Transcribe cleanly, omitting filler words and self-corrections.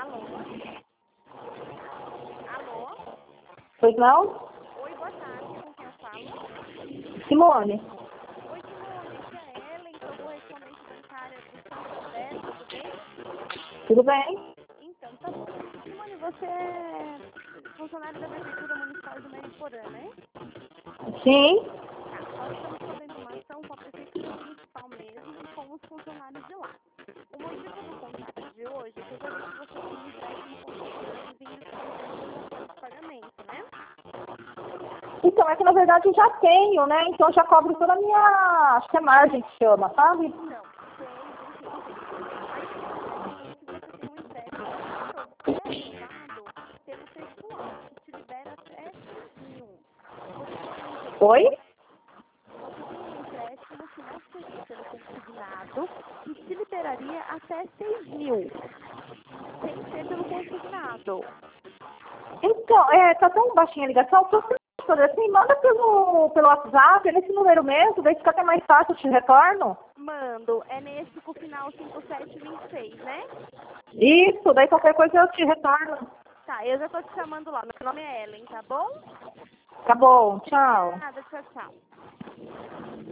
Alô? Alô? Pois não? Oi, boa tarde, com quem eu falo? Simone? Oi, Simone, aqui é a Ellen, sou correspondente bancária do Santander, tudo bem? Tudo bem? Então, tá bom. Simone, você é funcionário da Prefeitura Municipal de Mariporã, né? Sim? Tá, nós estamos fazendo uma ação com a Prefeitura Municipal mesmo e com os funcionários de lá. O motivo do contato de hoje é que eu já vi que você tem um empréstimo com o banco e descontando no relatório de pagamento, né? Então, é que na verdade eu já tenho, né? Então eu já cobro toda a minha, acho que é margem que chama, sabe? Não, sei, entendi. Mas o que acontece é que você tem um empréstimo que, se for pré-aprovado pelo pessoal, que te libera até 6.000. Você tem um Oi? empréstimo, você tem um empréstimo que não seria pelo consignado, que te liberaria até 6.000, sem ser pelo consignado. Então, tá tão baixinha a ligação, assim, manda pelo WhatsApp, nesse número mesmo, daí fica até mais fácil, eu te retorno. Mando, é nesse com o final 5726, né? Isso, daí qualquer coisa eu te retorno. Tá, eu já tô te chamando lá. Meu nome é Ellen, tá bom? Tá bom, tchau. Obrigada, tchau, tchau.